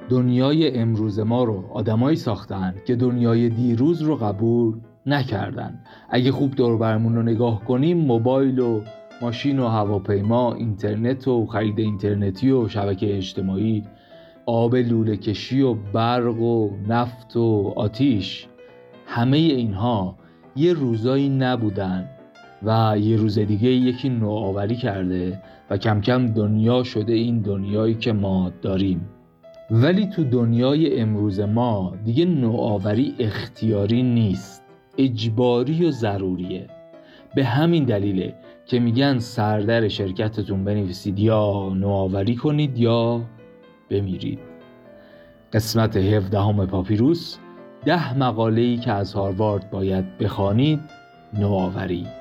دنیای امروز ما رو آدمایی ساختن که دنیای دیروز رو قبول نکردن. اگه خوب دور برمون رو نگاه کنیم، موبایل و ماشین و هواپیما، اینترنت و خرید اینترنتی و شبکه اجتماعی، آب لوله کشی و برق و نفت و آتیش، همه اینها یه روزایی نبودن و یه روز دیگه یکی نوآوری کرده و کم کم دنیا شده این دنیایی که ما داریم. ولی تو دنیای امروز ما دیگه نوآوری اختیاری نیست، اجباری و ضروریه. به همین دلیله که میگن سردر شرکتتون بنویسید یا نوآوری کنید یا بمیرید. قسمت 17 پاپیروس، 10 مقاله‌ای که از هاروارد باید بخوانید، نوآوری.